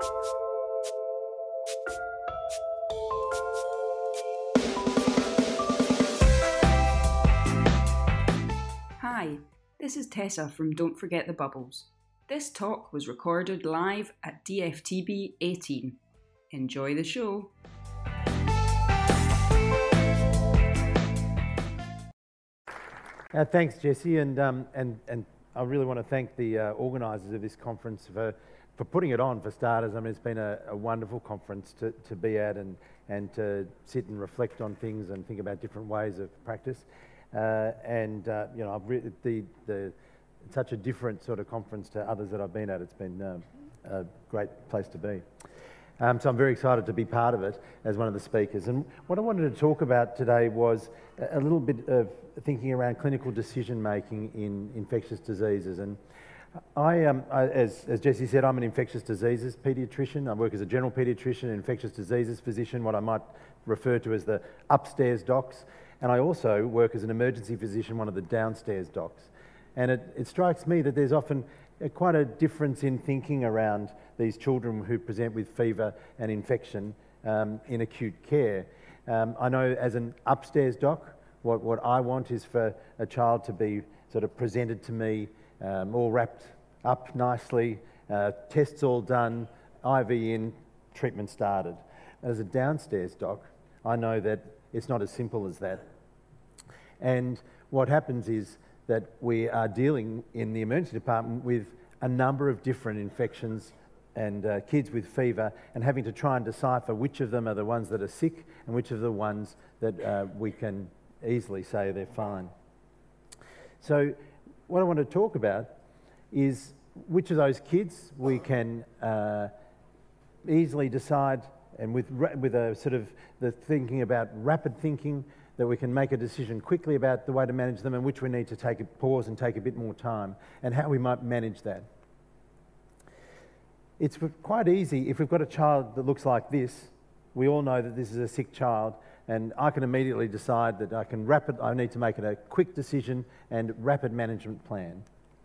Hi, this is Tessa from Don't Forget the Bubbles. This talk was recorded live at DFTB 18. Enjoy the show. Thanks, Jesse, and I really want to thank the organisers of this conference for putting it on, for starters. I mean, it's been a wonderful conference to be at and to sit and reflect on things and think about different ways of practice. You know, it's such a different sort of conference to others that I've been at. It's been a great place to be. So I'm very excited to be part of it as one of the speakers. And what I wanted to talk about today was a little bit of thinking around clinical decision making in infectious diseases. And as Jesse said, I'm an infectious diseases paediatrician. I work as a general paediatrician and infectious diseases physician, what I might refer to as the upstairs docs. And I also work as an emergency physician, one of the downstairs docs. And it strikes me that there's often quite a difference in thinking around these children who present with fever and infection in acute care. I know as an upstairs doc, what I want is for a child to be sort of presented to me all wrapped up nicely, tests all done, IV in, treatment started. As a downstairs doc, I know that it's not as simple as that. And what happens is that we are dealing in the emergency department with a number of different infections and kids with fever, and having to try and decipher which of them are the ones that are sick and which of the ones that we can easily say they're fine. So what I want to talk about is which of those kids we can easily decide, and with a sort of the thinking about rapid thinking, that we can make a decision quickly about the way to manage them, and which we need to take a pause and take a bit more time, and how we might manage that. It's quite easy if we've got a child that looks like this. We all know that this is a sick child, and I can immediately decide that I need to make a quick decision and rapid management plan.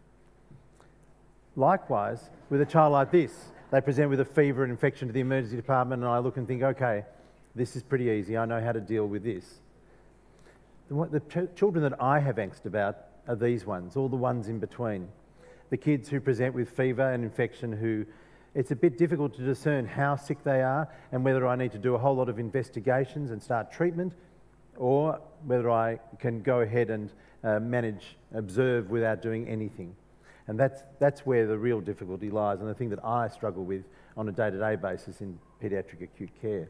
Likewise, with a child like this, they present with a fever and infection to the emergency department, and I look and think, okay, this is pretty easy. I know how to deal with this. The children that I have angst about are these ones, all the ones in between. The kids who present with fever and infection who it's a bit difficult to discern how sick they are and whether I need to do a whole lot of investigations and start treatment, or whether I can go ahead and observe without doing anything. And that's where the real difficulty lies, and the thing that I struggle with on a day-to-day basis in paediatric acute care.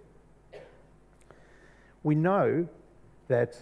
We know that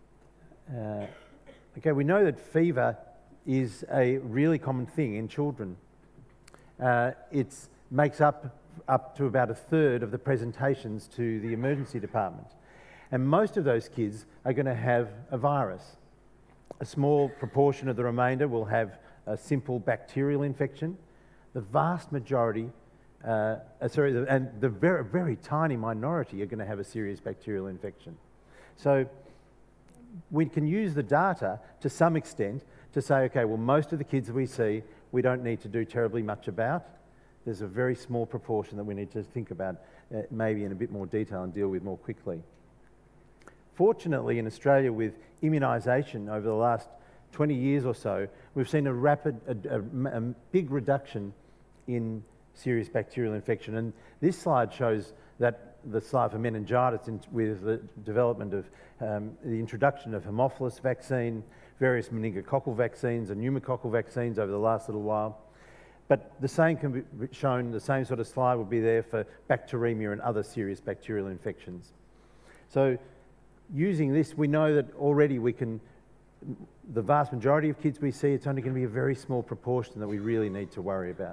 fever is a really common thing in children. It makes up to about a third of the presentations to the emergency department. And most of those kids are going to have a virus. A small proportion of the remainder will have a simple bacterial infection. The vast majority, and the very, very tiny minority are going to have a serious bacterial infection. So we can use the data to some extent to say, okay, well, most of the kids that we see, we don't need to do terribly much about. There's a very small proportion that we need to think about maybe in a bit more detail and deal with more quickly. Fortunately, in Australia, with immunisation over the last 20 years or so, we've seen a big reduction in serious bacterial infection. And this slide shows that the slide for meningitis with the development of the introduction of Haemophilus vaccine, various meningococcal vaccines and pneumococcal vaccines over the last little while. But the same can be shown, the same sort of slide would be there for bacteremia and other serious bacterial infections. So using this, we know that already the vast majority of kids we see, it's only going to be a very small proportion that we really need to worry about.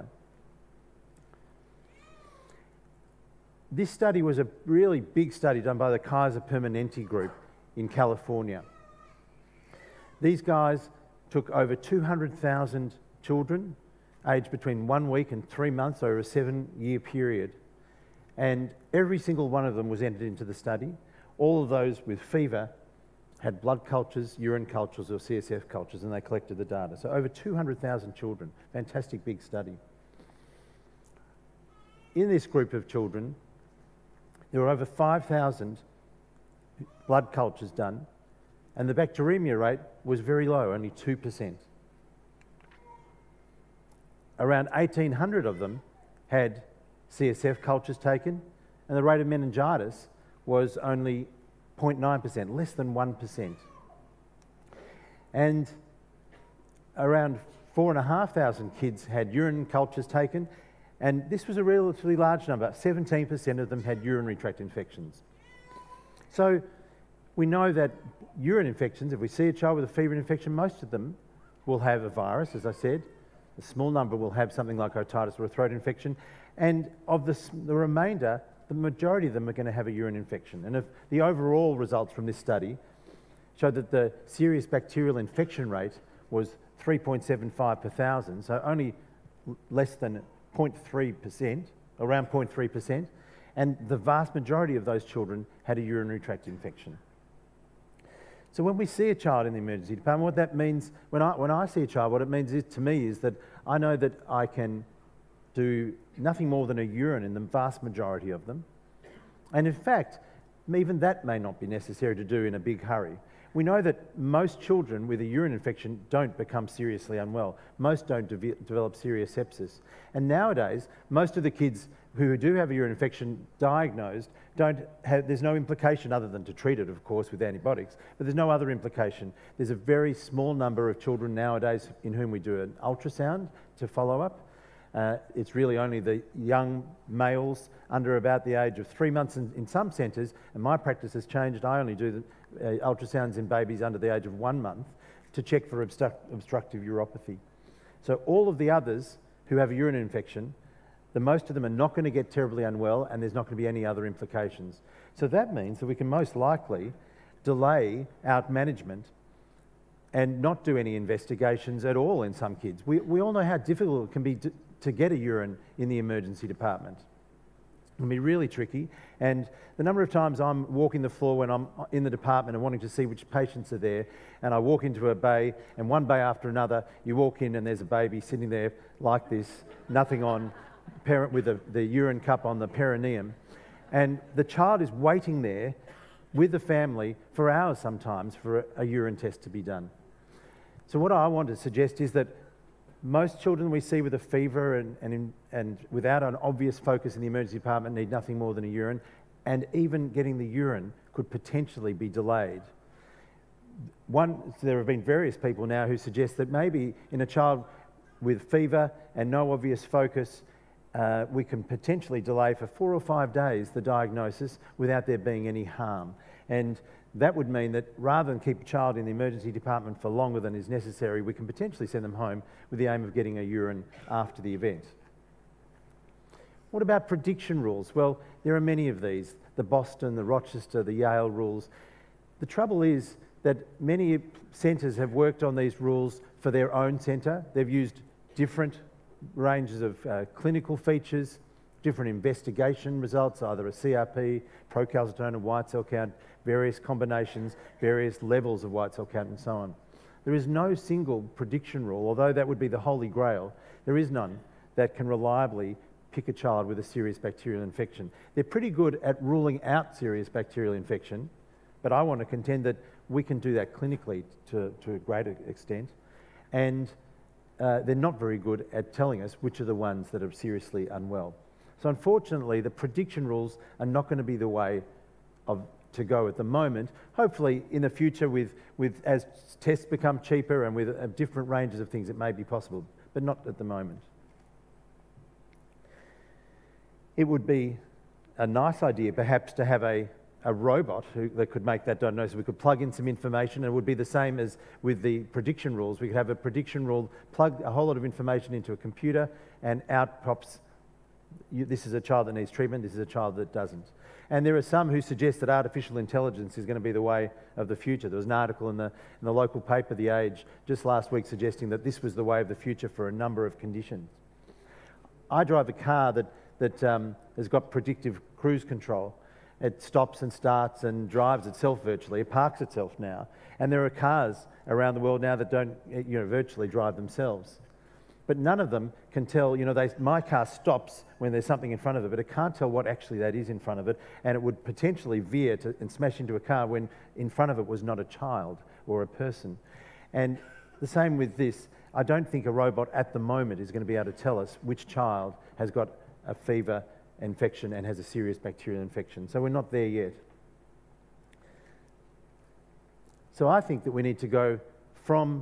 This study was a really big study done by the Kaiser Permanente group in California. These guys took over 200,000 children aged between 1 week and 3 months over a 7-year period. And every single one of them was entered into the study. All of those with fever had blood cultures, urine cultures, or CSF cultures, and they collected the data. So over 200,000 children. Fantastic big study. in this group of children, there were over 5,000 blood cultures done, and the bacteremia rate was very low, only 2%. Around 1,800 of them had CSF cultures taken, and the rate of meningitis was only 0.9%, less than 1%. And around 4,500 kids had urine cultures taken, and this was a relatively large number. 17% of them had urinary tract infections. So we know that urine infections, if we see a child with a fever infection, most of them will have a virus, as I said. A small number will have something like otitis or a throat infection. And of the remainder, the majority of them are going to have a urine infection. And if the overall results from this study showed that the serious bacterial infection rate was 3.75 per thousand, so only less than 0.3%, around 0.3%, and the vast majority of those children had a urinary tract infection. So when we see a child in the emergency department, what that means, when I see a child, what it means to me is that I know that I can do nothing more than a urine in the vast majority of them. And in fact, even that may not be necessary to do in a big hurry. We know that most children with a urine infection don't become seriously unwell. Most don't develop serious sepsis. And nowadays, most of the kids who do have a urine infection diagnosed there's no implication other than to treat it, of course, with antibiotics, but there's no other implication. There's a very small number of children nowadays in whom we do an ultrasound to follow up. It's really only the young males under about the age of 3 months in some centres, and my practice has changed. I only do the ultrasounds in babies under the age of 1 month to check for obstructive uropathy. So all of the others who have a urine infection, the most of them are not going to get terribly unwell, and there's not going to be any other implications. So that means that we can most likely delay out management and not do any investigations at all in some kids. We all know how difficult it can be to get a urine in the emergency department. It can be really tricky, and the number of times I'm walking the floor when I'm in the department and wanting to see which patients are there, and I walk into a bay, and one bay after another, you walk in and there's a baby sitting there like this, nothing on, parent with the urine cup on the perineum, and the child is waiting there with the family for hours sometimes for a urine test to be done. So what I want to suggest is that most children we see with a fever and without an obvious focus in the emergency department need nothing more than a urine, and even getting the urine could potentially be delayed. There have been various people now who suggest that maybe in a child with fever and no obvious focus, we can potentially delay for 4 or 5 days the diagnosis without there being any harm. And that would mean that rather than keep a child in the emergency department for longer than is necessary, we can potentially send them home with the aim of getting a urine after the event. What about prediction rules? Well, there are many of these. The Boston, the Rochester, the Yale rules. The trouble is that many centres have worked on these rules for their own centre. They've used different ranges of clinical features, different investigation results, either a CRP, procalcitonin, white cell count, various combinations, various levels of white cell count, and so on. There is no single prediction rule, although that would be the holy grail. There is none that can reliably pick a child with a serious bacterial infection. They're pretty good at ruling out serious bacterial infection, but I want to contend that we can do that clinically to a greater extent, and they're not very good at telling us which are the ones that are seriously unwell. So unfortunately, the prediction rules are not going to be the way to go at the moment. Hopefully in the future, as tests become cheaper and with different ranges of things, it may be possible, but not at the moment. It would be a nice idea perhaps to have a robot that could make that diagnosis. We could plug in some information, and it would be the same as with the prediction rules. We could have a prediction rule, plug a whole lot of information into a computer, and out pops, this is a child that needs treatment, this is a child that doesn't. And there are some who suggest that artificial intelligence is going to be the way of the future. There was an article in the local paper, The Age, just last week suggesting that this was the way of the future for a number of conditions. I drive a car that has got predictive cruise control. It stops and starts and drives itself virtually. It parks itself now. And there are cars around the world now that don't virtually drive themselves. but none of them can tell, my car stops when there's something in front of it, but it can't tell what actually that is in front of it, and it would potentially veer and smash into a car when in front of it was not a child or a person. And the same with this. I don't think a robot at the moment is going to be able to tell us which child has got a fever infection and has a serious bacterial infection. So we're not there yet. So I think that we need to go from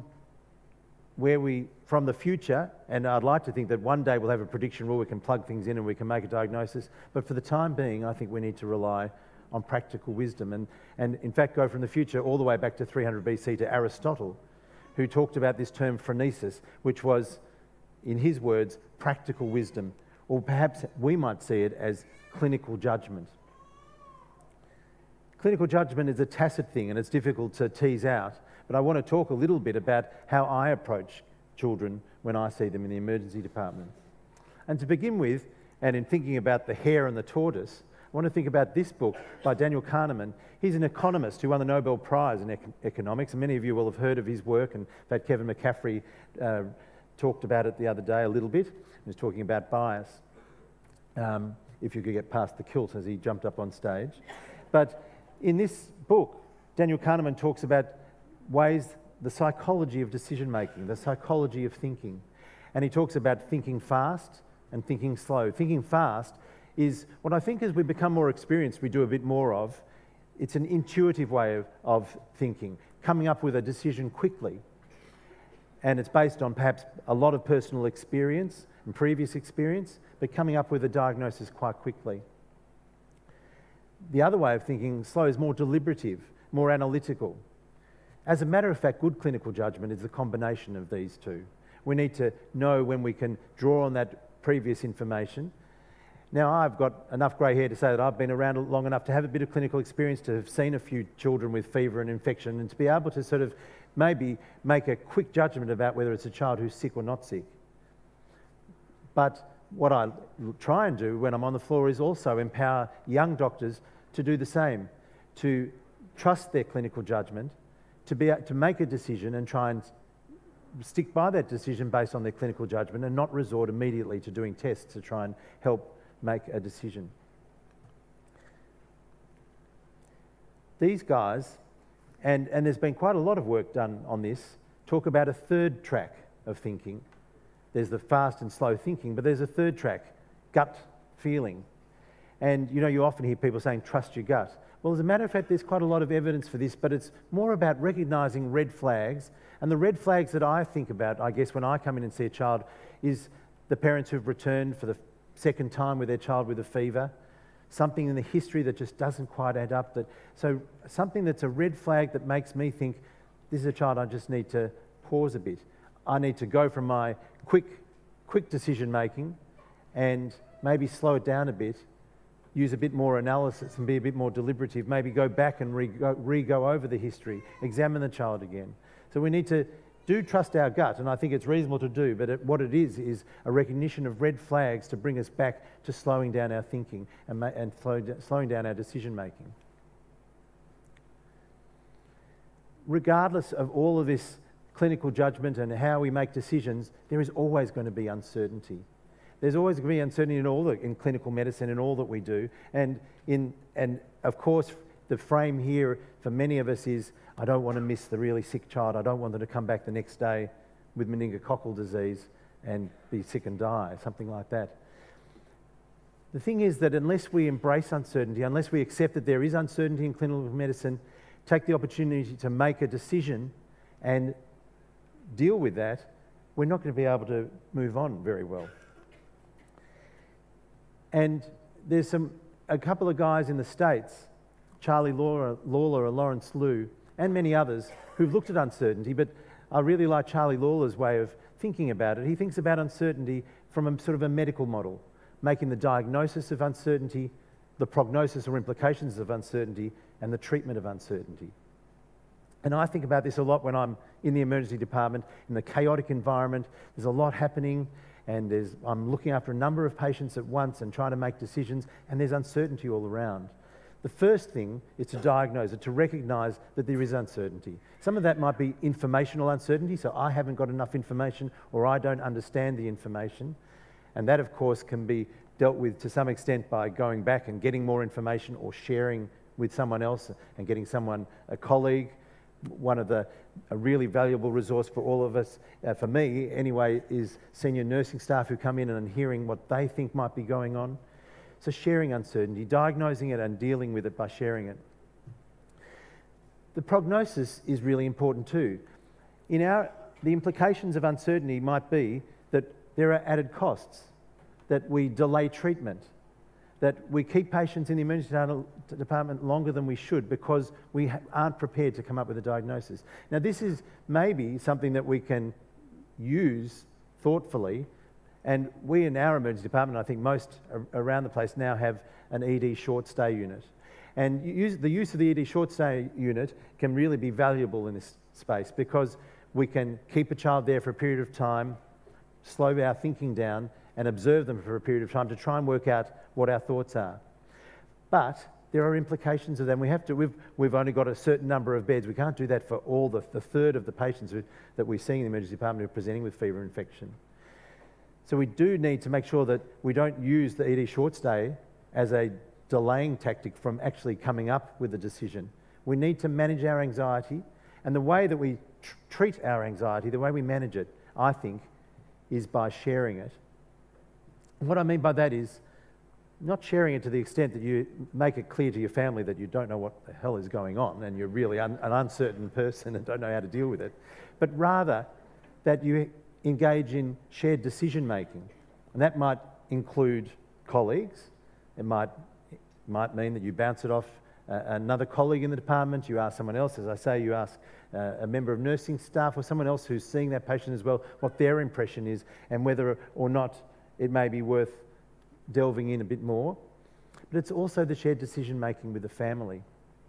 the future, and I'd like to think that one day we'll have a prediction rule, we can plug things in and we can make a diagnosis, but for the time being, I think we need to rely on practical wisdom and in fact go from the future all the way back to 300 BC to Aristotle, who talked about this term phronesis, which was, in his words, practical wisdom, or perhaps we might see it as clinical judgment. Clinical judgment is a tacit thing and it's difficult to tease out, but I want to talk a little bit about how I approach children when I see them in the emergency department. And to begin with, and in thinking about the hare and the tortoise, I want to think about this book by Daniel Kahneman. He's an economist who won the Nobel Prize in economics, and many of you will have heard of his work, and in fact Kevin McCaffrey talked about it the other day a little bit. He was talking about bias, if you could get past the kilt as he jumped up on stage. But in this book, Daniel Kahneman talks about the psychology of decision making, the psychology of thinking. And he talks about thinking fast and thinking slow. Thinking fast is what I think as we become more experienced, we do a bit more of. It's an intuitive way of thinking, coming up with a decision quickly. And it's based on perhaps a lot of personal experience and previous experience, but coming up with a diagnosis quite quickly. The other way of thinking, slow, is more deliberative, more analytical. As a matter of fact, good clinical judgment is the combination of these two. We need to know when we can draw on that previous information. Now, I've got enough grey hair to say that I've been around long enough to have a bit of clinical experience, to have seen a few children with fever and infection, and to be able to sort of maybe make a quick judgment about whether it's a child who's sick or not sick. But what I try and do when I'm on the floor is also empower young doctors to do the same, to trust their clinical judgment, to make a decision and try and stick by that decision based on their clinical judgment and not resort immediately to doing tests to try and help make a decision. These guys, and there's been quite a lot of work done on this, talk about a third track of thinking. There's the fast and slow thinking, but there's a third track, gut feeling. And you often hear people saying, trust your gut. Well, as a matter of fact, there's quite a lot of evidence for this, but it's more about recognising red flags. And the red flags that I think about, I guess, when I come in and see a child, is the parents who've returned for the second time with their child with a fever, something in the history that just doesn't quite add up. So something that's a red flag that makes me think, this is a child I just need to pause a bit. I need to go from my quick decision making and maybe slow it down a bit, use a bit more analysis and be a bit more deliberative, maybe go back and re-go over the history, examine the child again. So we need to trust our gut, and I think it's reasonable to do, but what it is a recognition of red flags to bring us back to slowing down our thinking and slowing down our decision making. Regardless of all of this clinical judgment and how we make decisions, there is always going to be uncertainty. There's always going to be uncertainty in clinical medicine in all that we do. And of course, the frame here for many of us is, I don't want to miss the really sick child. I don't want them to come back the next day with meningococcal disease and be sick and die, something like that. The thing is that unless we embrace uncertainty, unless we accept that there is uncertainty in clinical medicine, take the opportunity to make a decision and deal with that, we're not going to be able to move on very well. And there's a couple of guys in the States, Charlie Lawler or Lawrence Liu, and many others, who've looked at uncertainty, but I really like Charlie Lawler's way of thinking about it. He thinks about uncertainty from a sort of a medical model, making the diagnosis of uncertainty, the prognosis or implications of uncertainty, and the treatment of uncertainty. And I think about this a lot when I'm in the emergency department, in the chaotic environment. There's a lot happening, and I'm looking after a number of patients at once and trying to make decisions, and there's uncertainty all around. The first thing is to diagnose it, to recognise that there is uncertainty. Some of that might be informational uncertainty, so I haven't got enough information or I don't understand the information. And that, of course, can be dealt with to some extent by going back and getting more information or sharing with someone else and getting someone, a colleague. A really valuable resource for all of us, for me anyway, is senior nursing staff who come in and hearing what they think might be going on. So sharing uncertainty, diagnosing it and dealing with it by sharing it. The prognosis is really important too. The implications of uncertainty might be that there are added costs, that we delay treatment, that we keep patients in the emergency department longer than we should because we aren't prepared to come up with a diagnosis. Now, this is maybe something that we can use thoughtfully, and we in our emergency department, I think most around the place now have an ED short stay unit. And the use of the ED short stay unit can really be valuable in this space because we can keep a child there for a period of time, slow our thinking down, and observe them for a period of time to try and work out what our thoughts are. But there are implications of them. We've only got a certain number of beds. We can't do that for all the third of the patients that we see in the emergency department who are presenting with fever infection. So we do need to make sure that we don't use the ED short stay as a delaying tactic from actually coming up with a decision. We need to manage our anxiety, and the way that we treat our anxiety, the way we manage it, I think, is by sharing it. And what I mean by that is not sharing it to the extent that you make it clear to your family that you don't know what the hell is going on and you're really an uncertain person and don't know how to deal with it, but rather that you engage in shared decision making. And that might include colleagues. It might mean that you bounce it off another colleague in the department, you ask someone else, as I say, you ask a member of nursing staff or someone else who's seeing that patient as well, what their impression is and whether or not it may be worth delving in a bit more. But it's also the shared decision making with the family.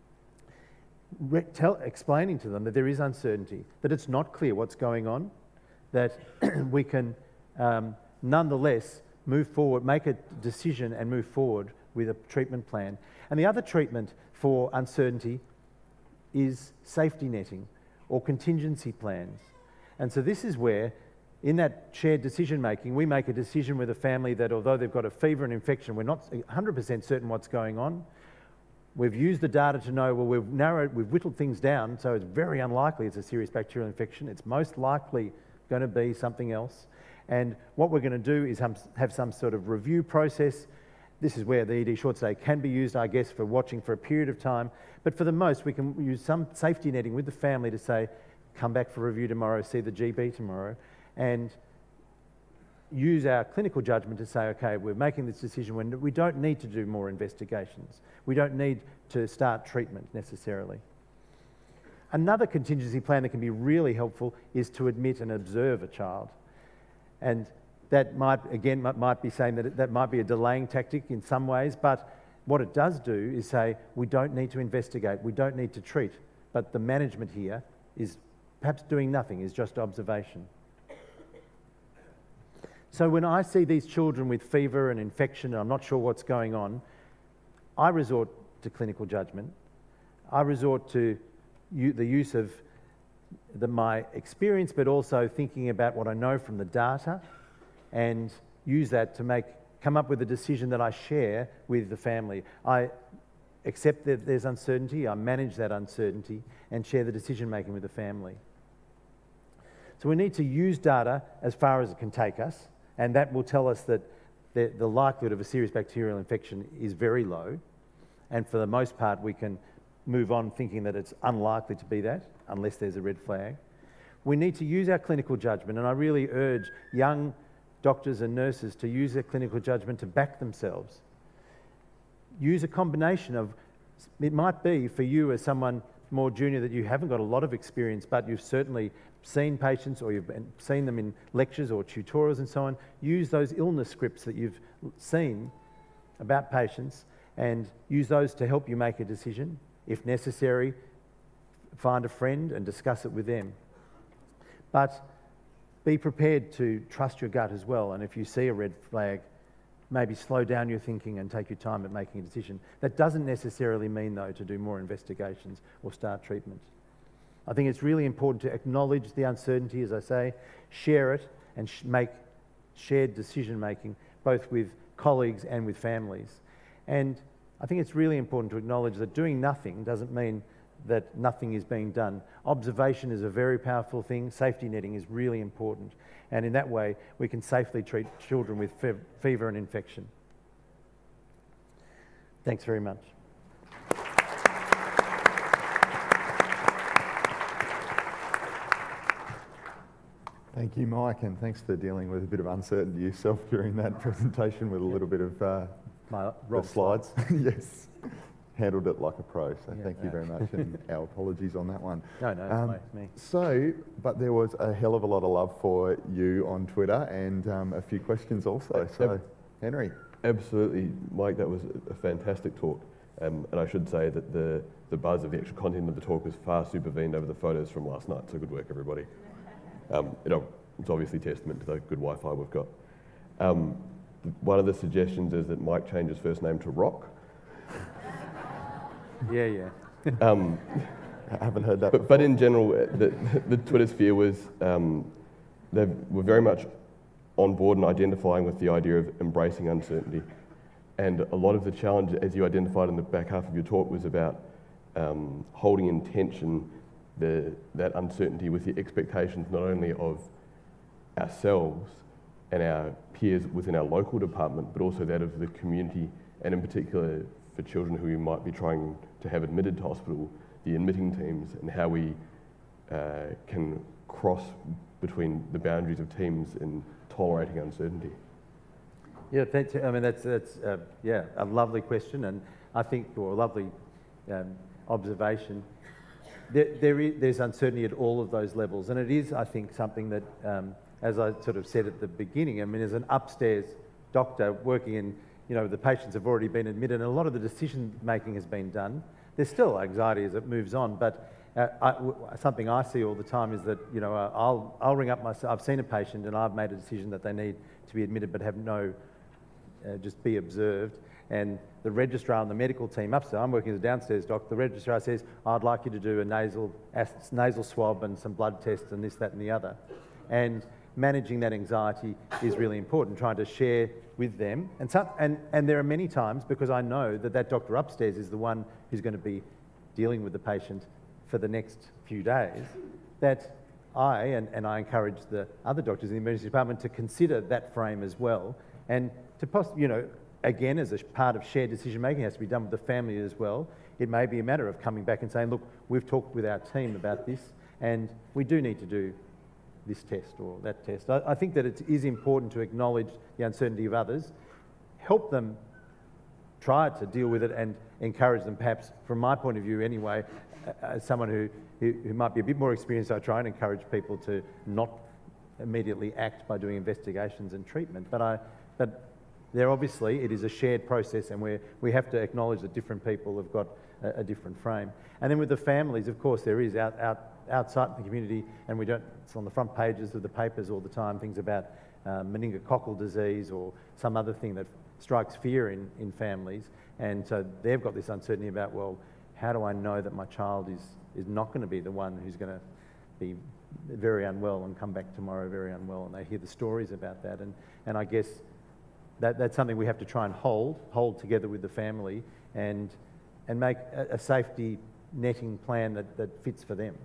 Explaining to them that there is uncertainty, that it's not clear what's going on, that we can nonetheless move forward, make a decision and move forward with a treatment plan. And the other treatment for uncertainty is safety netting or contingency plans. And so this is where, in that shared decision making, we make a decision with a family that although they've got a fever and infection, we're not 100% certain what's going on. We've used the data to know, well, we've whittled things down, so it's very unlikely it's a serious bacterial infection. It's most likely going to be something else. And what we're going to do is have some sort of review process. This is where the ED short stay can be used, I guess, for watching for a period of time. But for the most, we can use some safety netting with the family to say, come back for review tomorrow, see the GP tomorrow, and use our clinical judgment to say, okay, we're making this decision when we don't need to do more investigations. We don't need to start treatment necessarily. Another contingency plan that can be really helpful is to admit and observe a child. And that might be saying that might be a delaying tactic in some ways, but what it does do is say, we don't need to investigate, we don't need to treat, but the management here is perhaps doing nothing, is just observation. So when I see these children with fever and infection and I'm not sure what's going on, I resort to clinical judgment. I resort to the use of my experience, but also thinking about what I know from the data and use that to come up with a decision that I share with the family. I accept that there's uncertainty, I manage that uncertainty and share the decision making with the family. So we need to use data as far as it can take us, and that will tell us that the likelihood of a serious bacterial infection is very low, and for the most part we can move on thinking that it's unlikely to be that, unless there's a red flag. We need to use our clinical judgment, and I really urge young doctors and nurses to use their clinical judgment to back themselves. Use a combination of, it might be for you as someone more junior that you haven't got a lot of experience, but you've certainly seen patients or you've seen them in lectures or tutorials and so on. Use those illness scripts that you've seen about patients and use those to help you make a decision. If necessary, find a friend and discuss it with them. But be prepared to trust your gut as well, and if you see a red flag, maybe slow down your thinking and take your time at making a decision. That doesn't necessarily mean, though, to do more investigations or start treatment. I think it's really important to acknowledge the uncertainty, as I say, share it, and make shared decision-making, both with colleagues and with families. And I think it's really important to acknowledge that doing nothing doesn't mean that nothing is being done. Observation is a very powerful thing. Safety netting is really important. And in that way, we can safely treat children with fever and infection. Thanks very much. Thank you, Mike, and thanks for dealing with a bit of uncertainty yourself during that presentation with a little bit of the slides. Yes, handled it like a pro, so thank you very much, and our apologies on that one. No, it's me. So, but there was a hell of a lot of love for you on Twitter and a few questions also, so Henry. Absolutely, Mike, that was a fantastic talk. And I should say that the buzz of the actual content of the talk was far supervened over the photos from last night, so good work, everybody. It's obviously testament to the good Wi-Fi we've got. One of the suggestions is that Mike change his first name to Rock. Yeah. I haven't heard that before. But in general, the Twitter sphere was, they were very much on board and identifying with the idea of embracing uncertainty. And a lot of the challenge, as you identified in the back half of your talk, was about holding in tension that uncertainty with the expectations not only of ourselves and our peers within our local department, but also that of the community, and in particular for children who might be trying to have admitted to hospital, the admitting teams, and how we can cross between the boundaries of teams in tolerating uncertainty. Yeah, I mean, that's a lovely question, and I think, or a lovely observation. There's uncertainty at all of those levels, and it is, I think, something that, as I sort of said at the beginning, I mean, as an upstairs doctor working in, the patients have already been admitted, and a lot of the decision making has been done. There's still anxiety as it moves on, but something I see all the time is that, I'll ring up myself. I've seen a patient and I've made a decision that they need to be admitted, but have just be observed. And the registrar and the medical team upstairs, I'm working as a downstairs doctor, the registrar says, I'd like you to do a nasal swab and some blood tests and this, that and the other. And managing that anxiety is really important, trying to share with them. And there are many times, because I know that doctor upstairs is the one who's going to be dealing with the patient for the next few days, that I encourage the other doctors in the emergency department to consider that frame as well, and to again, as a part of shared decision making, it has to be done with the family as well. It may be a matter of coming back and saying, look, we've talked with our team about this, and we do need to do this test or that test. I think that it is important to acknowledge the uncertainty of others, help them try to deal with it, and encourage them, perhaps, from my point of view anyway, as someone who might be a bit more experienced, I try and encourage people to not immediately act by doing investigations and treatment. But there obviously, it is a shared process, and we have to acknowledge that different people have got a different frame. And then with the families, of course, there is outside the community, and it's on the front pages of the papers all the time, things about meningococcal disease or some other thing that strikes fear in families. And so they've got this uncertainty about, well, how do I know that my child is not going to be the one who's going to be very unwell and come back tomorrow very unwell? And they hear the stories about that. And I guess that's something we have to try and hold together with the family and make a safety netting plan that fits for them.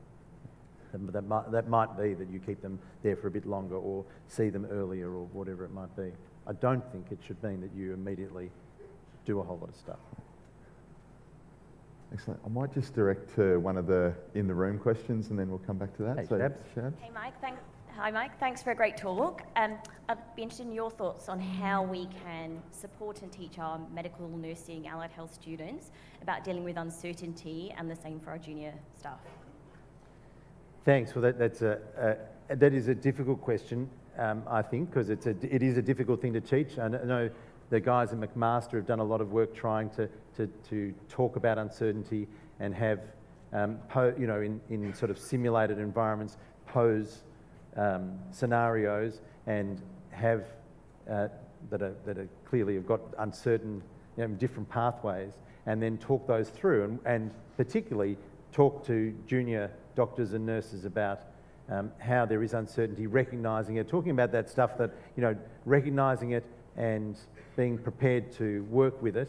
That might be that you keep them there for a bit longer or see them earlier or whatever it might be. I don't think it should mean that you immediately do a whole lot of stuff. Excellent. I might just direct to one of the in-the-room questions and then we'll come back to that. Hey, Shabs. Hey, Mike. Hi, Mike. Thanks for a great talk. I'd be interested in your thoughts on how we can support and teach our medical, nursing, allied health students about dealing with uncertainty, and the same for our junior staff. Thanks. Well, that is a difficult question, I think, because it is a difficult thing to teach. I know the guys at McMaster have done a lot of work trying to talk about uncertainty and have, in sort of simulated environments, pose scenarios and have that are clearly have got uncertain, different pathways, and then talk those through, and particularly talk to junior doctors and nurses about how there is uncertainty, recognising it, talking about that stuff that, recognising it and being prepared to work with it.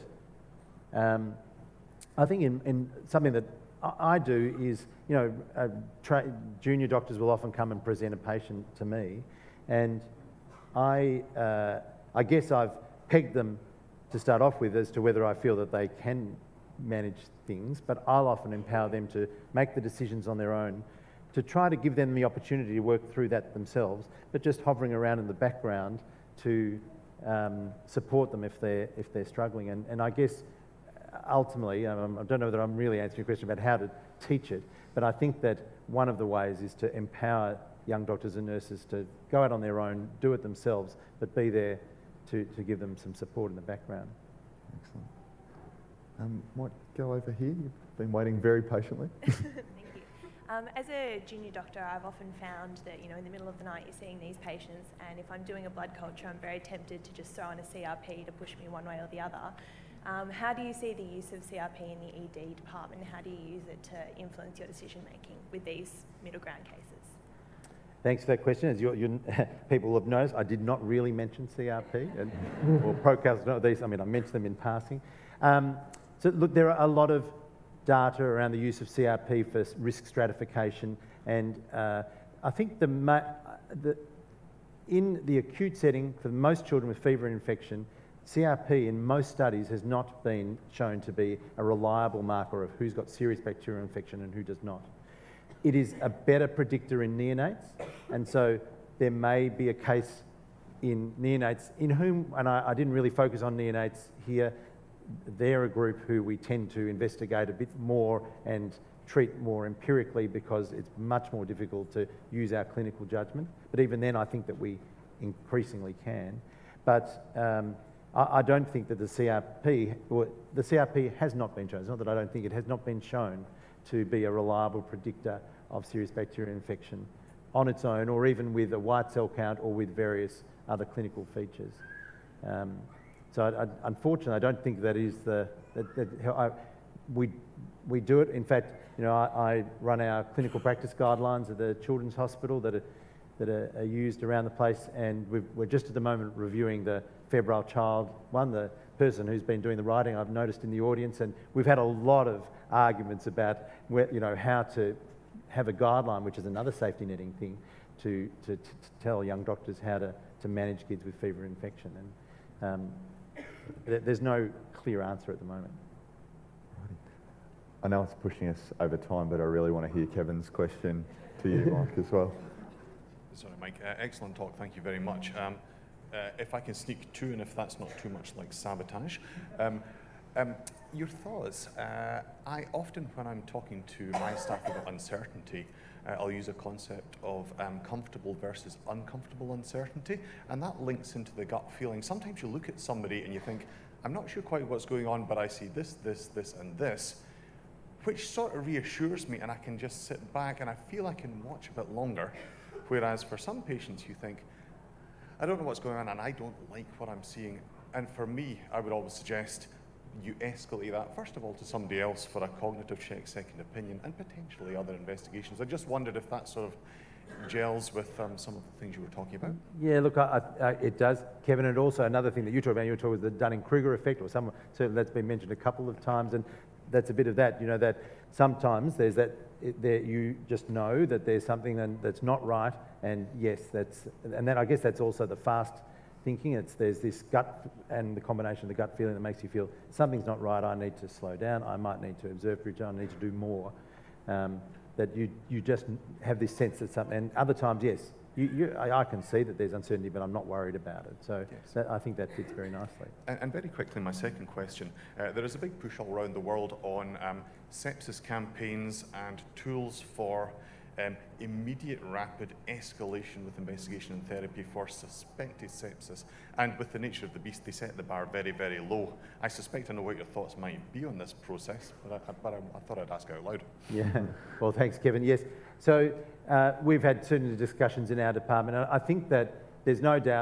I think in something that I do is, junior doctors will often come and present a patient to me, and I guess I've pegged them to start off with as to whether I feel that they can manage things, but I'll often empower them to make the decisions on their own, to try to give them the opportunity to work through that themselves, but just hovering around in the background to support them if they're struggling. And I guess ultimately, I don't know whether I'm really answering your question about how to teach it, but I think that one of the ways is to empower young doctors and nurses to go out on their own, do it themselves, but be there to give them some support in the background. Excellent. Might go over here. You've been waiting very patiently. Thank you. As a junior doctor, I've often found that, in the middle of the night you're seeing these patients, and if I'm doing a blood culture, I'm very tempted to just throw in a CRP to push me one way or the other. How do you see the use of CRP in the ED department? How do you use it to influence your decision making with these middle ground cases? Thanks for that question. As you people have noticed, I did not really mention CRP or procalcitonin. I mentioned them in passing. So look, there are a lot of data around the use of CRP for risk stratification, and I think in the acute setting for most children with fever and infection, CRP in most studies has not been shown to be a reliable marker of who's got serious bacterial infection and who does not. It is a better predictor in neonates, and so there may be a case in neonates in whom, and I didn't really focus on neonates here, they're a group who we tend to investigate a bit more and treat more empirically because it's much more difficult to use our clinical judgment. But even then, I think that we increasingly can. But I don't think that the CRP has not been shown. It's not that I don't think it has not been shown to be a reliable predictor of serious bacterial infection on its own, or even with a white cell count or with various other clinical features. So unfortunately, I don't think that is we do it. In fact, I run our clinical practice guidelines at the Children's Hospital that are used around the place, and we're just at the moment reviewing the febrile child one, the person who's been doing the writing I've noticed in the audience, and we've had a lot of arguments about how to have a guideline, which is another safety netting thing, to tell young doctors how to manage kids with fever infection. And there's no clear answer at the moment. I know it's pushing us over time, but I really want to hear Kevin's question to you, Mike, as well. Sorry, Mike. Excellent talk. Thank you very much. If I can sneak two, and if that's not too much like sabotage. Your thoughts. I often, when I'm talking to my staff about uncertainty, I'll use a concept of comfortable versus uncomfortable uncertainty, and that links into the gut feeling. Sometimes you look at somebody and you think, I'm not sure quite what's going on, but I see this, and this, which sort of reassures me, and I can just sit back and I feel I can watch a bit longer. Whereas for some patients, you think, I don't know what's going on and I don't like what I'm seeing. And for me, I would always suggest you escalate that, first of all, to somebody else for a cognitive check, second opinion, and potentially other investigations. I just wondered if that sort of gels with some of the things you were talking about. Yeah, look, it does, Kevin, and also another thing that you talked about, the Dunning-Kruger effect, or certainly that's been mentioned a couple of times, and that's a bit of that, that sometimes there's that, you just know that there's something that's not right, and yes, and then I guess that's also the fast thinking. There's this gut, and the combination of the gut feeling that makes you feel something's not right, I need to slow down, I might need to observe bridge, I need to do more. That you just have this sense that something, and other times, yes, I can see that there's uncertainty, but I'm not worried about it. So yes. I think that fits very nicely. And very quickly, my second question. There is a big push all around the world on sepsis campaigns and tools for immediate rapid escalation with investigation and therapy for suspected sepsis. And with the nature of the beast, they set the bar very, very low. I suspect I know what your thoughts might be on this process, but I thought I'd ask out loud. Yeah, well, thanks, Kevin. Yes, so we've had certain discussions in our department, and I think that there's no doubt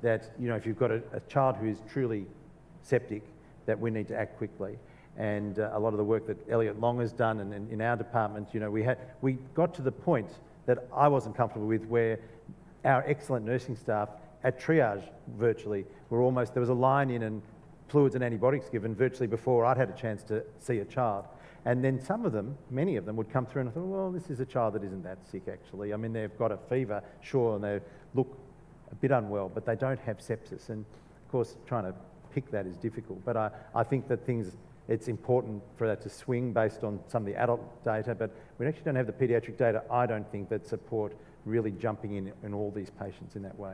that, if you've got a child who is truly septic, that we need to act quickly. And a lot of the work that Elliot Long has done, and in our department, we got to the point that I wasn't comfortable with, where our excellent nursing staff at triage virtually were almost, there was a line in and fluids and antibiotics given virtually before I'd had a chance to see a child. And then many of them would come through and I thought, well, this is a child that isn't that sick actually. I mean, they've got a fever, sure, and they look a bit unwell, but they don't have sepsis. And of course, trying to pick that is difficult. But I think that it's important for that to swing based on some of the adult data, but we actually don't have the paediatric data, I don't think, that support really jumping in all these patients in that way.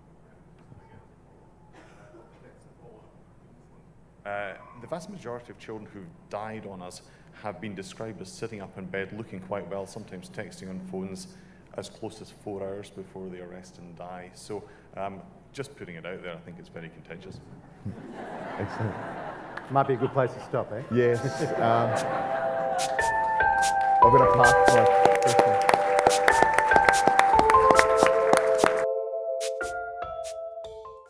The vast majority of children who've died on us have been described as sitting up in bed looking quite well, sometimes texting on phones as close as 4 hours before they arrest and die. So just putting it out there, I think it's very contagious. Excellent. Might be a good place to stop, eh? Yes. I've got to park my question.